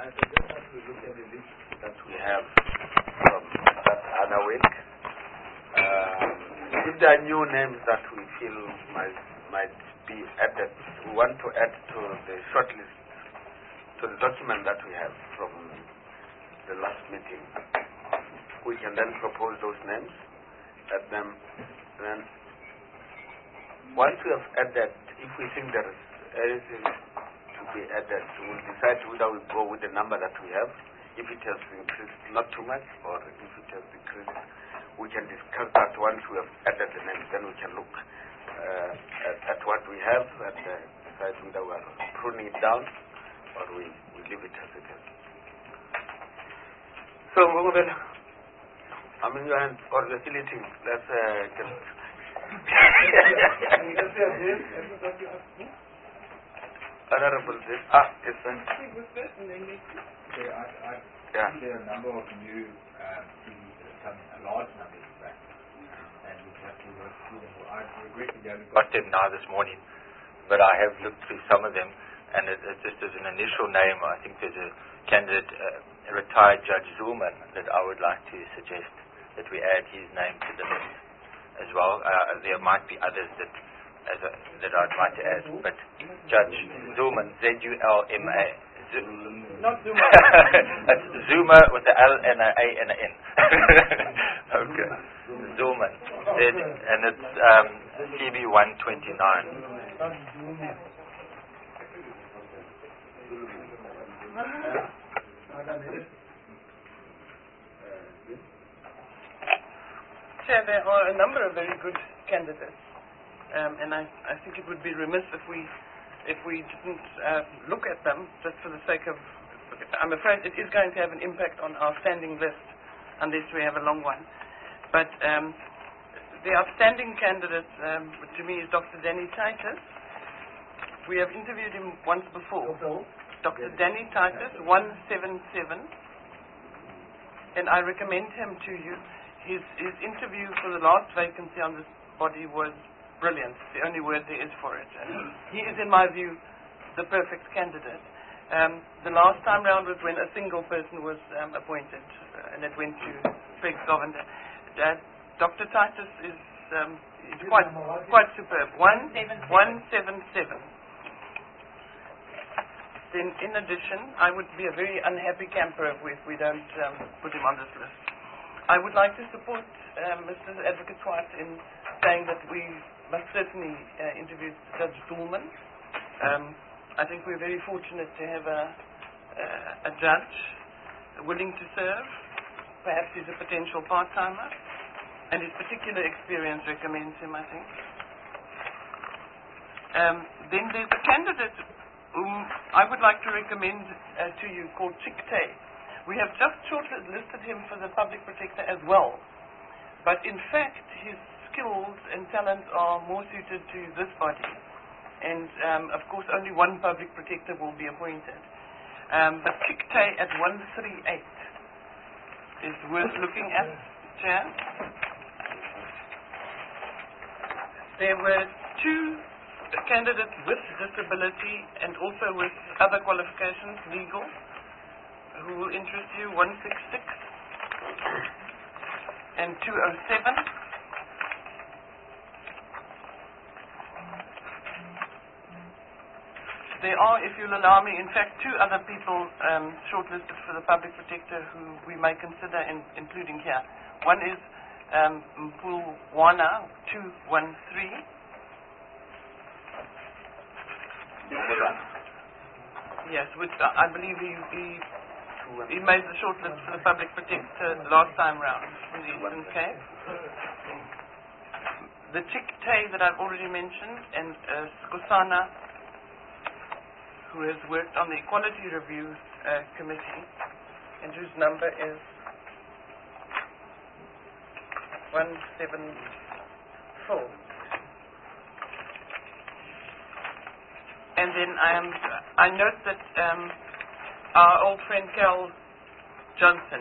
I suggest that we look at the list that we have from that other week. If there are new names that we feel might be added, we want to add to the shortlist, to the document that we have from the last meeting. We can then propose those names, add them, then once we have added, if we think there is anything to be added, we'll decide whether we go with the number that we have. If it has increased not too much, or if it has decreased, we can discuss that once we have added the names. Then we can look at what we have and decide whether we are pruning it down or we leave it as it is. So, I'm in your hands, or you're still eating. Let's just... Honorable, yes, sir. Yeah. There are a number of new CVs that have come in, a large number in fact, and we have to work through them. I regret we haven't got them now this morning, but I have looked through some of them, and it just as an initial name, I think there's a candidate, retired Judge Zuman, that I would like to suggest that we add his name to the list as well. There might be others that I'd like to add, but Judge Zuman, Z-U-L-M-A. Not Zuma. It's Zuma with the L and an A and an N. Okay. Zuman. And it's CB 129. Chair, there are a number of very good candidates, and I think it would be remiss if we didn't look at them just for the sake of... I'm afraid it is going to have an impact on our standing list unless we have a long one. But the outstanding candidate to me is Dr. Danny Titus. We have interviewed him once before. Dr. Danny Titus, 177. And I recommend him to you. His interview for the last vacancy on this body was brilliant. The only word there is for it. And he is, in my view, the perfect candidate. The last time round was when a single person was appointed, and it went to Craig Govender. Dr. Titus is quite superb. 177. Then, in addition, I would be a very unhappy camper if we don't put him on this list. I would like to support Mr. Advocate White in saying that we must certainly interview Judge Dulman. I think we're very fortunate to have a judge willing to serve. Perhaps he's a potential part-timer, and his particular experience recommends him, I think. Then there's a candidate whom I would like to recommend to you called Chick Tay. We have just shortlisted him for the Public Protector as well. But in fact, his skills and talents are more suited to this body. And, of course, only one Public Protector will be appointed. But Chick Tay at 138 is worth looking at, Chair. There were two candidates with disability and also with other qualifications, legal, who will interest you, 166 and 207. There are, if you'll allow me, in fact, two other people shortlisted for the Public Protector who we may consider including here. One is Mpulwana, 213. Yes, which I believe he made the shortlist for the Public Protector last time round from the Eastern Cape. The Chick Tay that I've already mentioned, and Skosana, who has worked on the Equality Review Committee, and whose number is 174. And then I note that our old friend Carol Johnson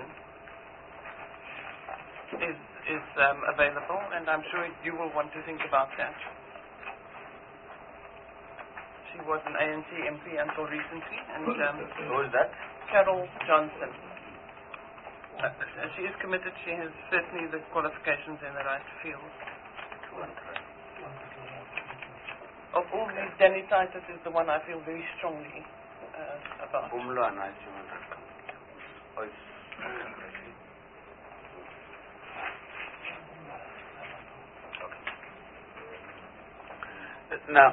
is available, and I'm sure you will want to think about that. she was an ANC MP until recently. And who is that? Carol Johnson. She is committed. She has certainly the qualifications in the right field. Of all these, Danny Titus is the one I feel very strongly about. Now,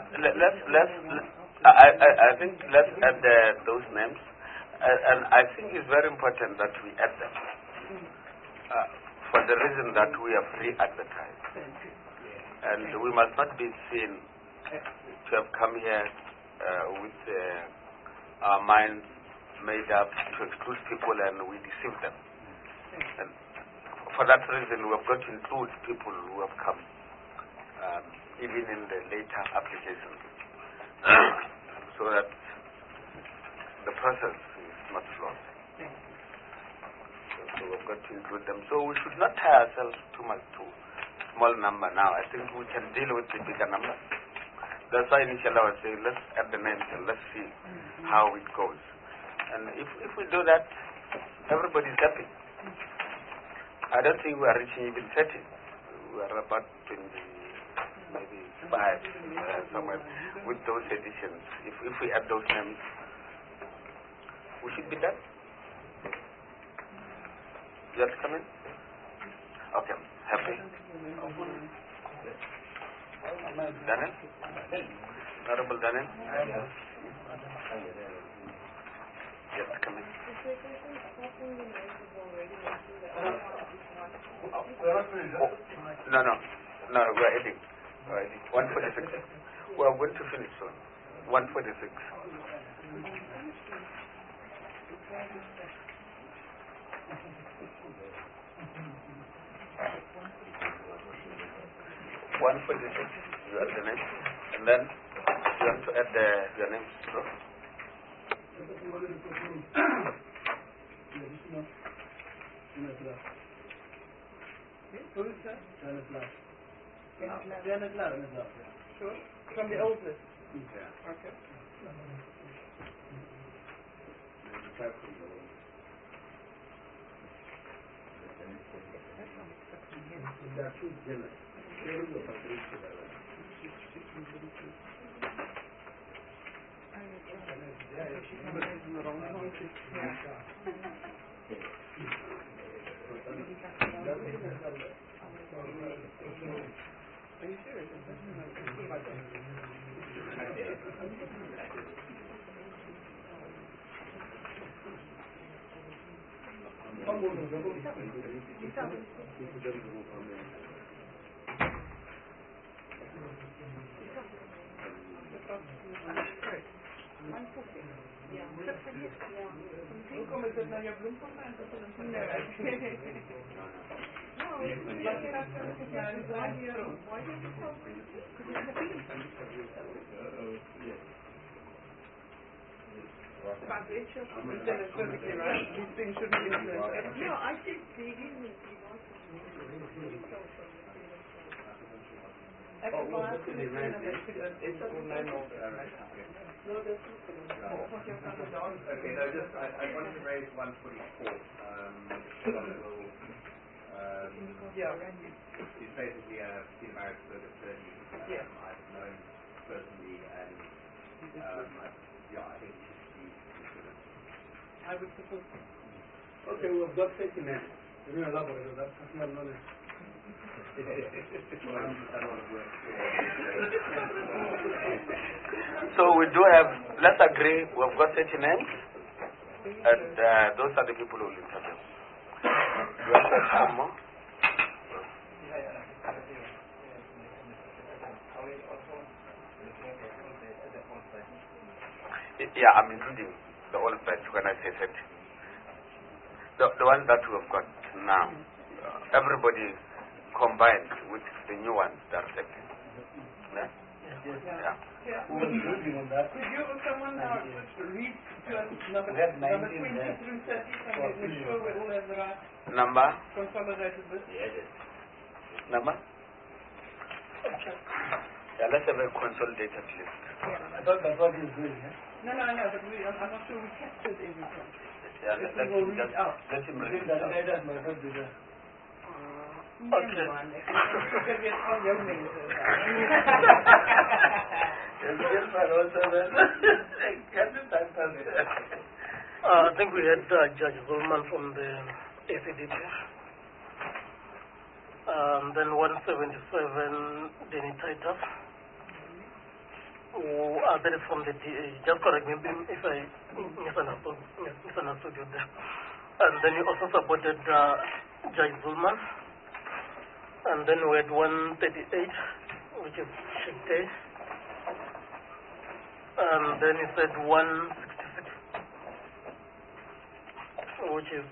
I think let's add those names, and I think it's very important that we add them for the reason that we are free advertised, and we must not be seen to have come here with our minds made up to exclude people and we deceive them. And for that reason, we have got to include people who have come even in the later applications so that the process is not lost. So we've got to include them. So we should not tie ourselves too much to small number now. I think we can deal with the bigger number. That's why initially I was saying, let's add the names and let's see how it goes. And if we do that, everybody's happy. I don't think we are reaching even 30. We are about 20, maybe 5 somewhere with those editions. If we add those names, we should be done. You have to come in? Okay, happy. Daniel? Honorable Daniel? Yes, come in. No, we're adding. 146. We are going to finish soon. 146. You add the name, and then you have to add your name. Who is that? Janet Love. Sure. From the old list. Yeah. Okay. Are you serious? Perfectly right. These things shouldn't be influenced. No, I think the reason Okay, no, just I wanted to raise 144. He's basically been married for over 30 years. I've known personally, and I think he should be considered. I would suppose. Okay, we've got 30 names. Can you elaborate on that? Personal knowledge. So we do have, let's agree, we've got 30 names, and those are the people who will interview. Do you have some more? Yeah, I'm including the old batch when I say 30. The ones that we have got now, everybody combined with the new ones that are affected. Yeah? Yeah. Could you or someone now read to us number 20 through 30 and make sure we all have the right number? Consolidated list? Number? Yeah, let's have a consolidated list. I thought that's what he's doing, yeah? No, I know, but I'm not sure we captured everything. Yeah, If let we will him read just out. let him read it That out. guy does my first video. Never mind. Because we are all young men. I think we had Judge Zulman from the ACDP. Then 177, Denny Titus. That is from the DA. Just correct me if I misunderstood you there. And then you also supported Judge Zulman. And then we had 138, which is Shite. And then he said 166, which is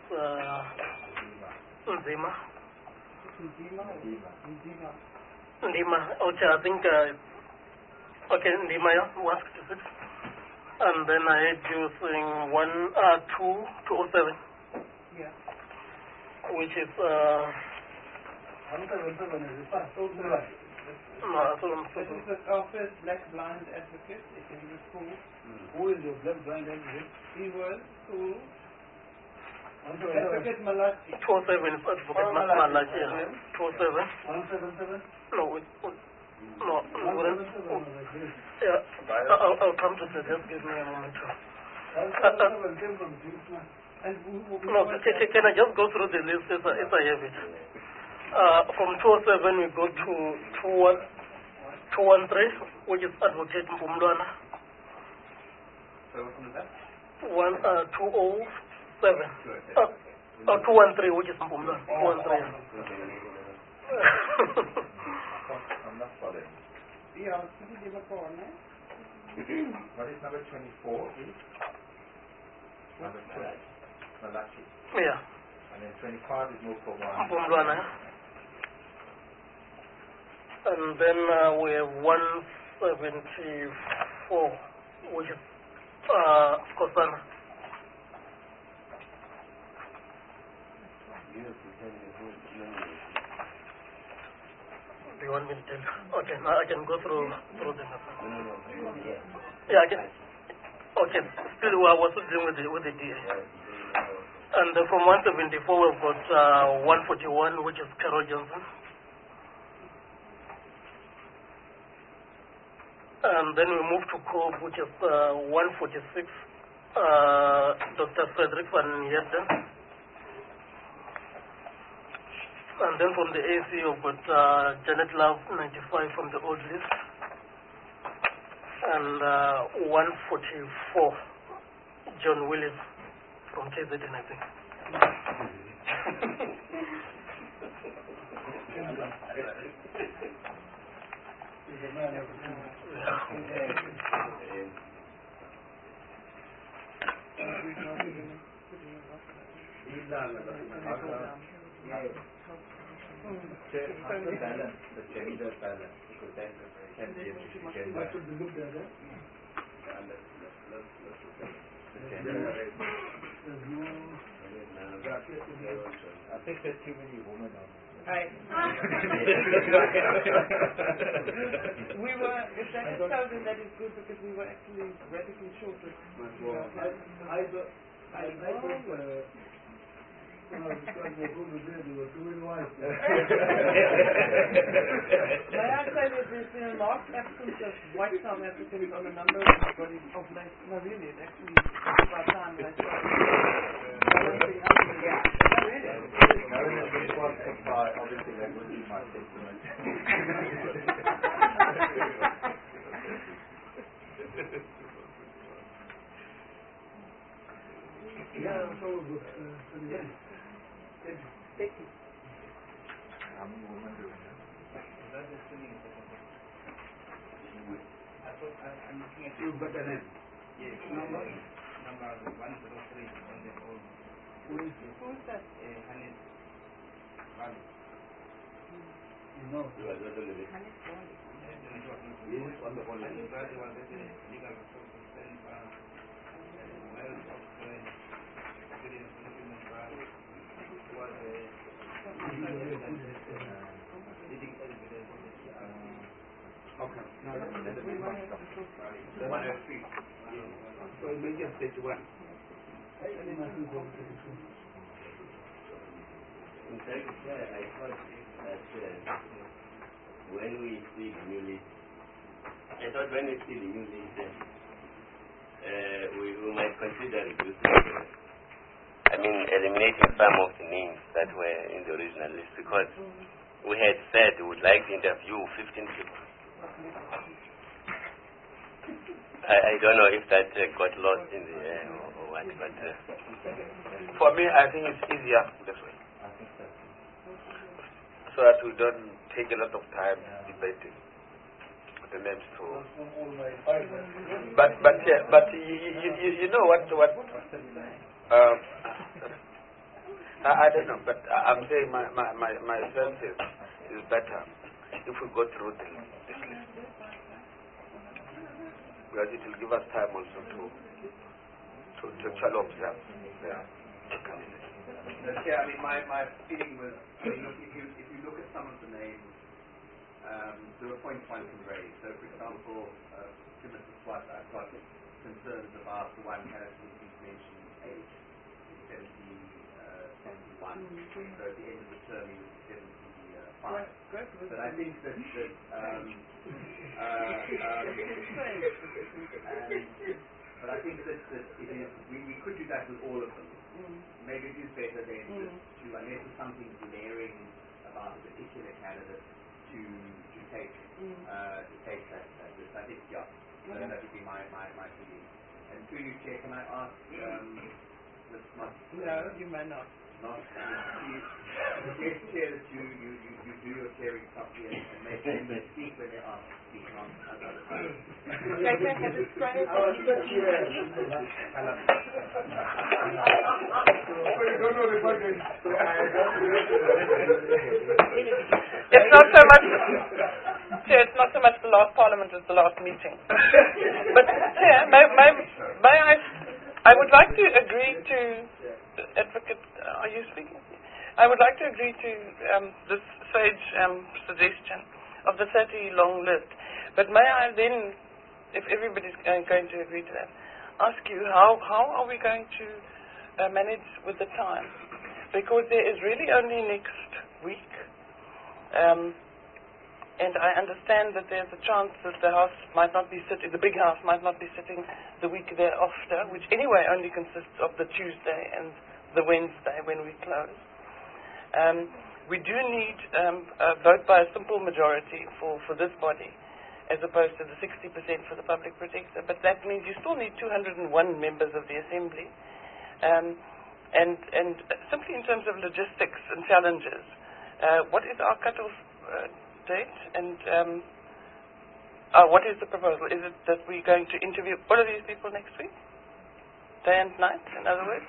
Nzima. Ndima. Okay, I think, okay, Ndima, yeah, 166. And then I had you saying 207. Yeah. Which is, 177 is it? no, so This is our first black blind advocate, if you recall. Who is your black blind advocate? He was called 177. Advocate Malachi. 207 is Advocate Malachi, yeah. 207. 177? No, no, 177 was like this. yeah, I'll come to that. Just give me a moment. 177 came from Jerusalem. And No, can I just go through the list if I have it? From 207 we go to 213, which is Advocate Mbumlwana. So what was that? 207. 213, which is Mbumlwana. 213. I'm not following. Yeah, this is the corner. What is number 24, please? Number 12. Malachi. Yeah. And then 25 is moved for one. Mbumlwana. And then we have 174, which is Kosana. Do you want me to tell? Okay, now I can go through them. Yeah, I can. Okay, still I was dealing with the DA. And from 174 we've got 141, which is Carol Johnson. And then we move to COB, which is 146, Dr. Frederick van Heerden. And then from the AC, we've got Janet Love, 95 from the old list. And 144, John Willis from KZN, I think. After balance, the gender balance, because then can be a gender. What should we look at? The gender. There's no... I think there's too many women on it. We were, if that is so, then that is good because we were actually radically short of when I was trying to go to bed, there were too many wives. May I say that there's been a marked absence of white South Africans on a number of bodies of late? No, really, it's actually about time that I started balancing up the gap. No, really. Obviously, that would be my sentiment. Yeah, so good. Thank you. How many women do we have? I'm looking at You better name. yes, number 103 on the old Who is it? Who is that? Hannes Valley. You know. Hannes Bond. Yes, on the phone. Hannes Valley was a legal consultant, Miles of experience document was a leading evidence. Okay. 103. So it may just 31. In fact, I thought that when we see the new list, we might consider reducing, eliminating some of the names that were in the original list, because we had said we would like to interview 15 people. I don't know if that got lost in the air or what, but for me, I think it's easier this way, so that we don't take a lot of time debating the names too. But you know what? I don't know, but I'm saying my sense is better if we go through this list, because it will give us time also to actually observe. Yeah, my feeling was, if you look at some of the names, there were points one can raise. So, for example, to Mr. Swat, I've got concerns about the one who's mentioned age, 71. So at the end of the term, he was 75. But I think that it is, we could do that with all of them. Maybe it is better then just to, unless there's something glaring about a particular candidate, to take that list. I think, that would be my feeling. And through you, Chair, can I ask Ms. Mott? No, you may not. Yes, Chair, that you do your chairing properly and make them speak when they ask to speak on other times. It's not so much, Chair, it's not so much the last Parliament as the last meeting. But, Chair, I would like to agree to, Advocate, are you speaking? I would like to agree to this sage suggestion of the 30-long list. But may I then, if everybody's going to agree to that, ask you how are we going to manage with the time? Because there is really only next week. And I understand that there's a chance that the House might not be sitting, the big House might not be sitting the week thereafter, which anyway only consists of the Tuesday and the Wednesday when we close. We do need a vote by a simple majority for this body, as opposed to the 60% for the public protector. But that means you still need 201 members of the Assembly. And simply in terms of logistics and challenges, what is our cut-off date? And what is the proposal? Is it that we're going to interview all of these people next week? Day and night, in other words?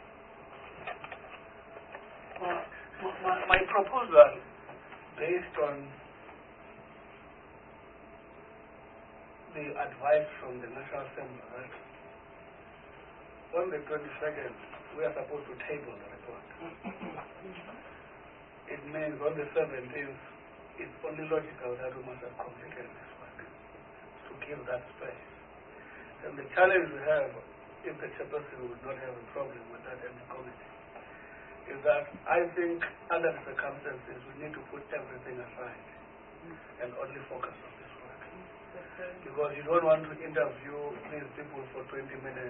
My proposal, based on the advice from the National Assembly, right? On the 22nd, we are supposed to table the report. It means on the 17th, it's only logical that we must have completed this work to give that space. And the challenge we have, if the chairperson would not have a problem with that in the committee, is that I think under the circumstances we need to put everything aside and only focus on this work. Because you don't want to interview these people for 20 minutes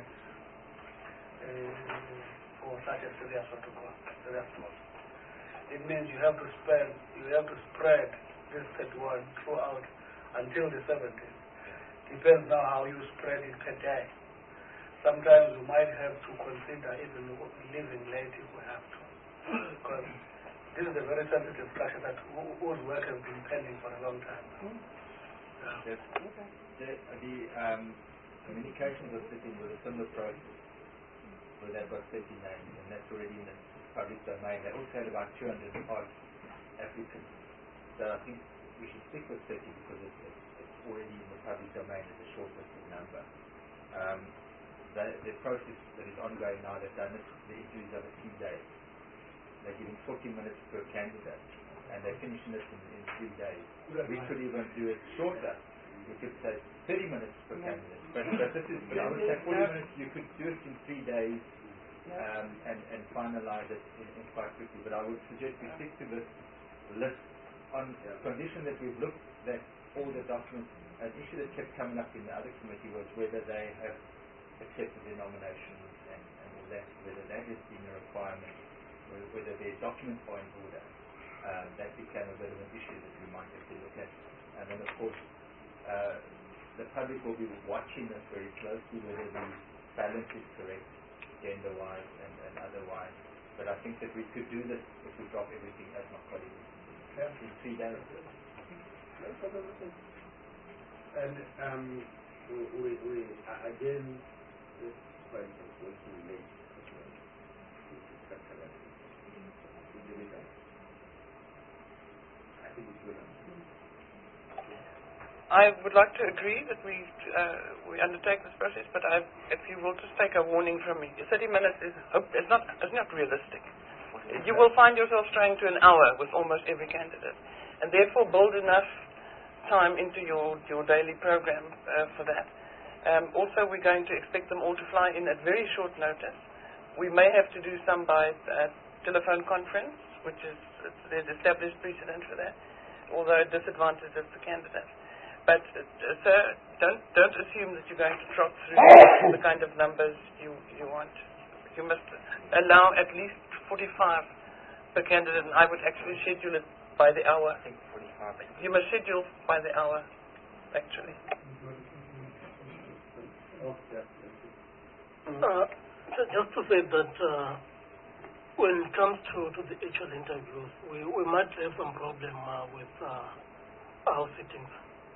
for such a serious protocol. It means you have to spread this 31 throughout until the 17th. Depends now how you spread it per day. Sometimes we might have to consider even leaving late if we have to. Because this is a very sensitive discussion that whose work has been pending for a long time. The communications are sitting with a similar process, where they've got 30 names, and that's already in the public domain. They also had about 200 odd applicants. So I think we should stick with 30 because it's already in the public domain as a shortlisted number. The process that is ongoing now, they've done it, the interviews over 3 days. They're giving 40 minutes per candidate, and they're finishing it in 3 days. We could even do it shorter, we could say 30 minutes per candidate. But this is, but I would say 40 minutes, you could do it in 3 days and finalize it in quite quickly. But I would suggest we stick to this list on condition that we've looked at all the documents. An issue that kept coming up in the other committee was whether they have accepted the nominations and all that, whether that has been a requirement, whether their documents are in order. That became a bit of an issue that we might have to look at. And then, of course, the public will be watching this very closely, whether the balance is correct, gender-wise and otherwise. But I think that we could do this if we drop everything as my colleague in 3 days. And we again, this point of working late I think it's good. I would like to agree that we undertake this process, but if you will just take a warning from me, 30 minutes is not realistic. You will find yourself trying to an hour with almost every candidate, and therefore build enough time into your daily program for that. Also, we're going to expect them all to fly in at very short notice. We may have to do some by telephone conference, which is there's established precedent for that, although it disadvantages the candidate. But sir, don't assume that you're going to trot through the kind of numbers you want. You must allow at least 45 per candidate, and I would actually schedule it by the hour. I think 45. You must schedule by the hour, actually. So just to say that when it comes to the actual interviews, we might have some problem with our sittings.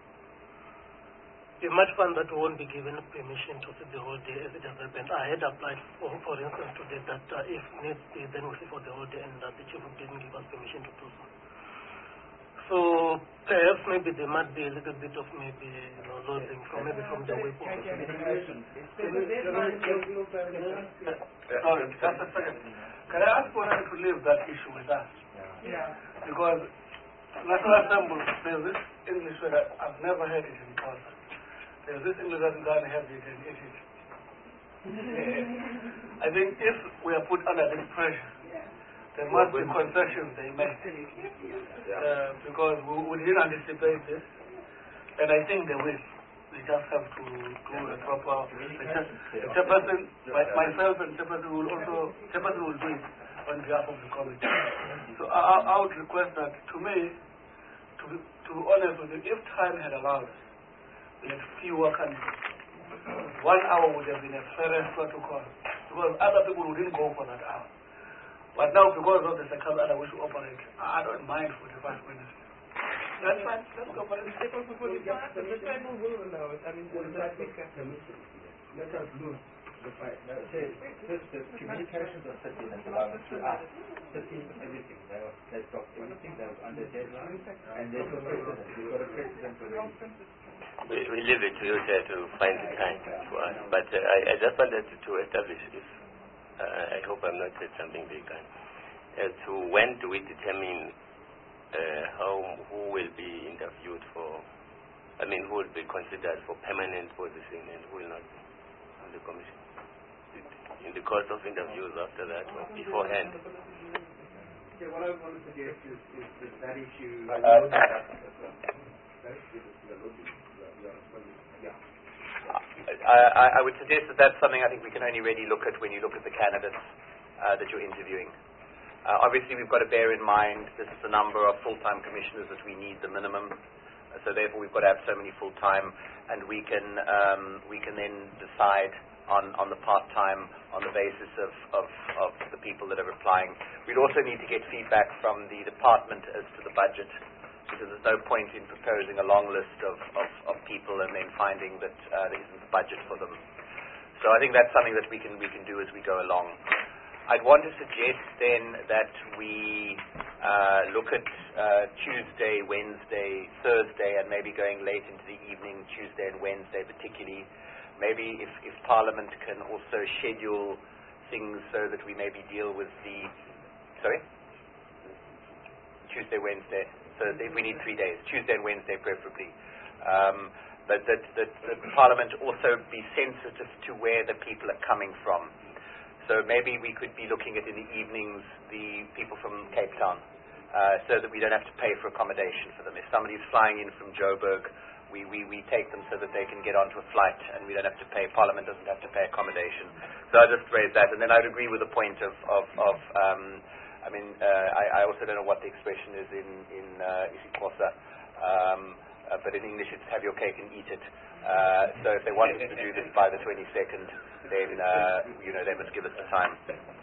You might find that we won't be given permission to sit the whole day as it has happened. I had applied for instance today that if needs be, then we sit for the whole day, and the chief didn't give us permission to do so. So perhaps maybe there might be a little bit of losing from the way forward. Sorry, just a second. Can I ask for her to leave that issue with us? Yeah. Because National Assembly, there's this English word that I've never heard it in person. There's this English that you can't have it and eat it. I think if we are put under this pressure, there must be concessions they make. Because we didn't anticipate this, and I think they will. We just have to do a proper. The chairperson, myself and chairperson will do it on behalf of the committee. So I would request that, to me, to be honest with you, if time had allowed us, we had fewer candidates. 1 hour would have been a fairer protocol, because other people wouldn't go for that hour. But now, because of the circumstances which we operate, I don't mind 45 minutes. That's fine. Let's go for it. The table will allow it. I mean, let us lose the fight. The communications are sitting at the moment to us, sitting everything. They've got everything. They're under deadline, and there's a precedent. We've got a precedent already. We leave it to you there to find the time for us. But I just wanted to establish this. I hope I'm not said something big. As to when do we determine who will be interviewed for, who will be considered for permanent position and who will not be on the commission? In the course of interviews after that or beforehand? Yeah, what I want to suggest is that issue. I would suggest that that's something I think we can only really look at when you look at the candidates that you're interviewing. Obviously, we've got to bear in mind this is the number of full-time commissioners that we need, the minimum. So therefore, we've got to have so many full-time, and we can then decide on the part-time on the basis of the people that are applying. We'd also need to get feedback from the department as to the budget, because there's no point in proposing a long list of people and then finding that there isn't the budget for them. So I think that's something that we can do as we go along. I'd want to suggest then that we look at Tuesday, Wednesday, Thursday, and maybe going late into the evening, Tuesday and Wednesday particularly. Maybe if Parliament can also schedule things so that we maybe deal with Tuesday, Wednesday, Thursday, if we need 3 days, Tuesday and Wednesday preferably. but that Parliament also be sensitive to where the people are coming from. So maybe we could be looking at in the evenings the people from Cape Town, so that we don't have to pay for accommodation for them. If somebody's flying in from Joburg, we take them so that they can get onto a flight and we don't have to pay. Parliament doesn't have to pay accommodation. So I just raised that, and then I'd agree with the point of I also don't know what the expression is in isiXhosa, but in English it's have your cake and eat it. So if they wanted to do this by the 22nd, then they must give us the time.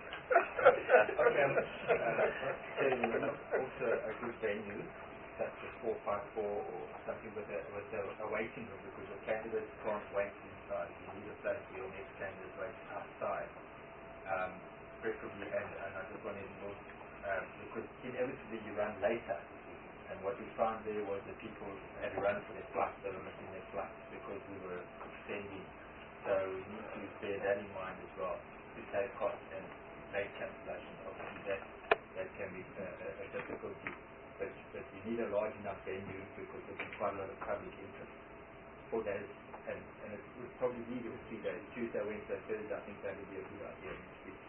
Also a good venue, such as 454 or something with a waiting room, because your candidates can't wait inside. You need a place where your next candidate waits outside, preferably. And I just wanted to know, because inevitably you run later, and what we found there was that people had to run for their flights. They were missing their flights because we were extending. So we need to bear that in mind as well, to save costs and late cancellation. Obviously that can be a difficulty, but you need a large enough venue because there's quite a lot of public interest. 4 days, and it would probably be 3 days, Tuesday, Wednesday, Thursday. I think that would be a good idea next week.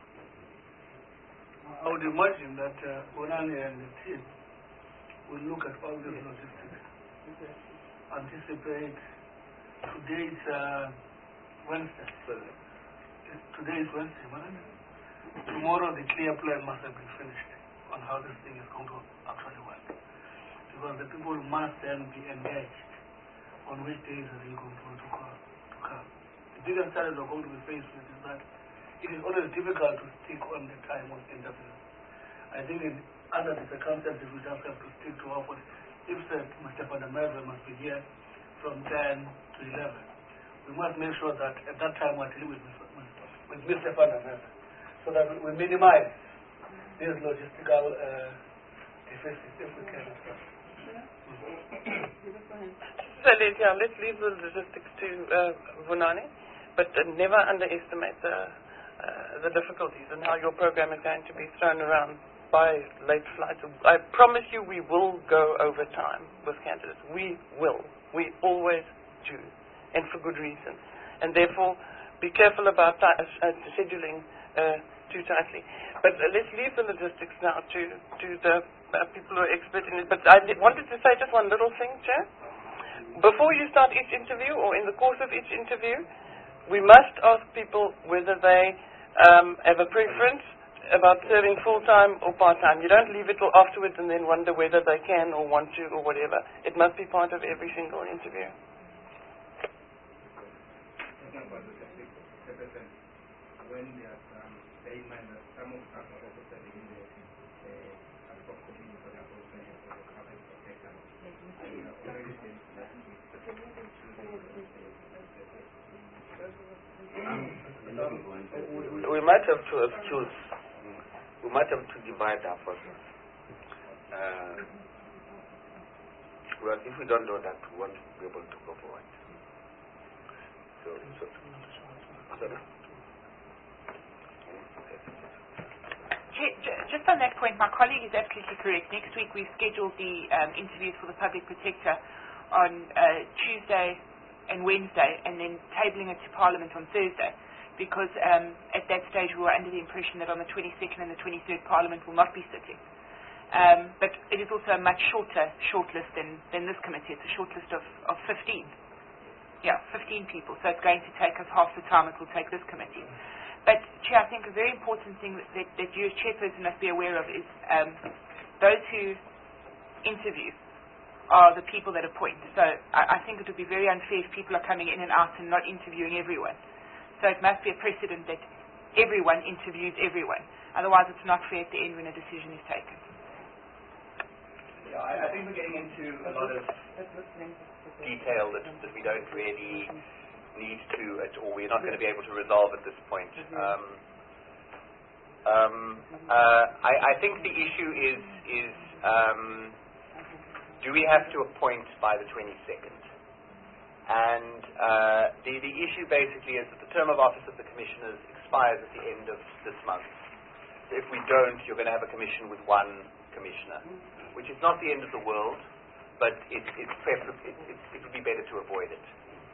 I would imagine that Bonani and the team will look at all these logistics. Anticipate today's Wednesday. Today is Wednesday, right? Tomorrow the clear plan must have been finished on how this thing is going to actually work. Because the people must then be engaged on which days are they going to come. The biggest challenge we're going to be faced with is that it is always difficult to stick on the time of interview. I think under the circumstances we just have to stick to our point. If Mr. Van der Merwe must be here from 10 to 11, we must make sure that at that time we're dealing with Mr. Van der Merwe, so that we minimize these logistical deficits if we can. So let's leave the logistics to Vunani, but never underestimate the difficulties and how your program is going to be thrown around by late flights. I promise you we will go over time with candidates. We will. We always do, and for good reason. And therefore, be careful about scheduling too tightly. But let's leave the logistics now to the people who are expert in it. But I wanted to say just one little thing, Chair. Before you start each interview, or in the course of each interview, we must ask people whether they have a preference about serving full-time or part-time. You don't leave it till afterwards and then wonder whether they can or want to or whatever. It must be part of every single interview. We might have to choose. We might have to divide our forces. Well, if we don't do that, we won't be able to go forward. Just on that point, my colleague is absolutely correct. Next week we've scheduled the interviews for the Public Protector on Tuesday and Wednesday, and then tabling it to Parliament on Thursday, because at that stage we were under the impression that on the 22nd and the 23rd Parliament will not be sitting. But it is also a much shorter shortlist than this committee. It's a shortlist of 15. Yeah, 15 people. So it's going to take us half the time it will take this committee. But, Chair, I think a very important thing that you as chairperson must be aware of is those who interview are the people that appoint. So I think it would be very unfair if people are coming in and out and not interviewing everyone. So it must be a precedent that everyone interviews everyone. Otherwise it's not fair at the end when a decision is taken. Yeah, I think we're getting into a lot of detail that we don't really need to, or we're not going to be able to resolve at this point. I think the issue is do we have to appoint by the 22nd? And the issue basically is that the term of office of the commissioners expires at the end of this month. If we don't, you're going to have a commission with one commissioner, which is not the end of the world, but it would be better to avoid it.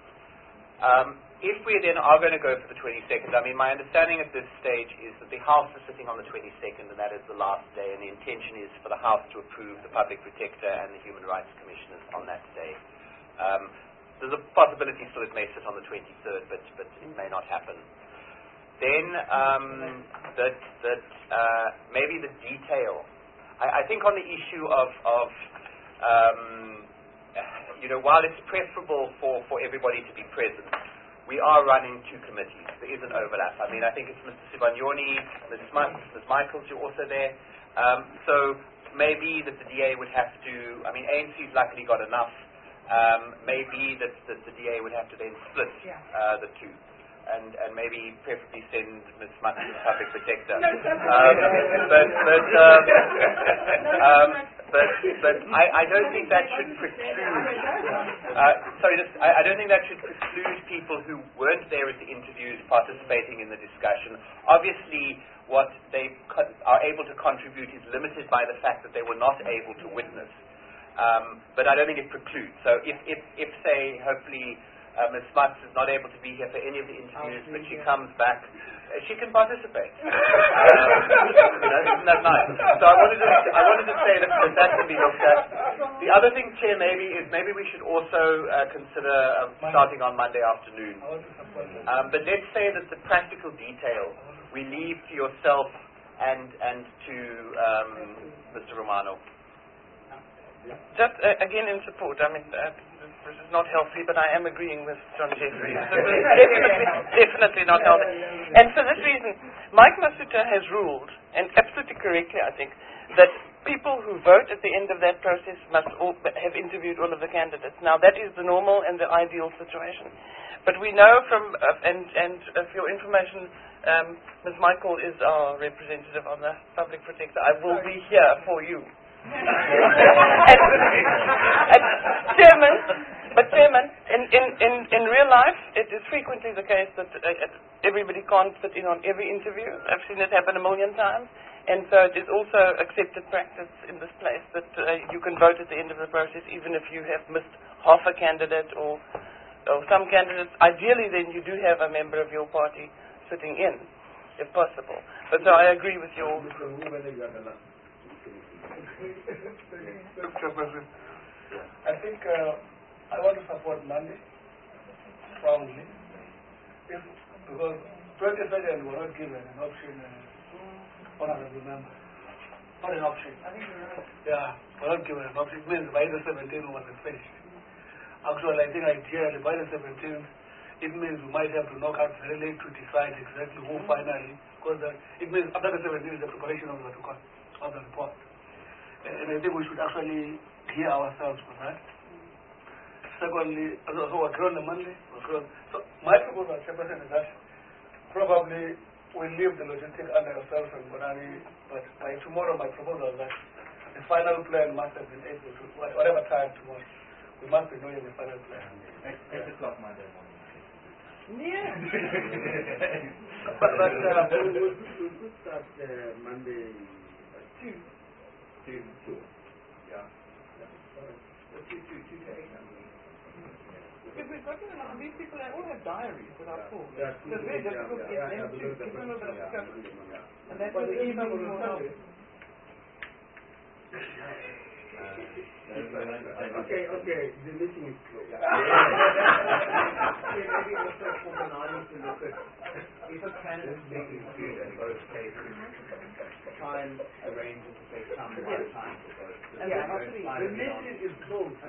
If we then are going to go for the 22nd, I mean, my understanding at this stage is that the House is sitting on the 22nd, and that is the last day, and the intention is for the House to approve the Public Protector and the Human Rights Commissioners on that day. There's a possibility still it may sit on the 23rd, but it may not happen. Then maybe the detail. I think on the issue of while it's preferable for everybody to be present, we are running two committees. There is an overlap. I mean, I think it's Mr. Sibanyoni, Ms. Michaels, you're also there. So maybe that the DA would have to, I mean, ANC's luckily got enough. Maybe that the DA would have to then split the two. And maybe preferably send Ms. Smut to the Public Protector. But I don't think that should preclude. I don't think that should preclude people who weren't there at the interviews participating in the discussion. Obviously, what they are able to contribute is limited by the fact that they were not able to witness. But I don't think it precludes. So if say, hopefully, Ms. Smuts is not able to be here for any of the interviews, but she comes back, she can participate. Isn't that nice? So I wanted to say that can be looked at. The other thing, Chair, maybe we should also consider starting on Monday afternoon. But let's say that the practical detail we leave to yourself and to Mr. Romano. Just again in support. I mean, this is not healthy, but I am agreeing with John Jeffrey. Definitely not healthy. And for this reason, Mike Masuta has ruled, and absolutely correctly, I think, that people who vote at the end of that process must all have interviewed all of the candidates. Now, that is the normal and the ideal situation. But we know from, and for your information, Ms. Michael is our representative on the Public Protector. I will be here for you. Chairman, in real life, it is frequently the case that everybody can't sit in on every interview. I've seen it happen a million times, and so it is also accepted practice in this place that you can vote at the end of the process, even if you have missed half a candidate or some candidates. Ideally, then you do have a member of your party sitting in, if possible. But so I agree with your. I think I want to support Monday strongly, because 22nd we were not given an option, honorable member. Not an option. Yeah, we're not given an option. It means by the 17th we must have finished. Actually, I think ideally by the 17th, it means we might have to knock out very late to decide exactly who finally, because it means after the 17th is the preparation of the report. And I think we should actually gear ourselves for that. Secondly, so we're on the Monday. So my proposal, Chairperson, is that probably we'll leave the logistics under ourselves and Bonani, but by tomorrow my proposal is that the final plan must have been able to, whatever time tomorrow, we must be knowing the final plan. 8 o'clock Monday morning. Yeah. but we could start Monday 2. Yeah. Let's do 2 to 8. If we've got these people, they all have diaries that are full. Yeah, so it's very difficult to get them to give them a bit of discussion. And that's the evening will help. Okay, the meeting is closed. Maybe also for the audience to look at if a candidate is being interviewed in both cases, try and arrange it to take some more time for both. The meeting is closed.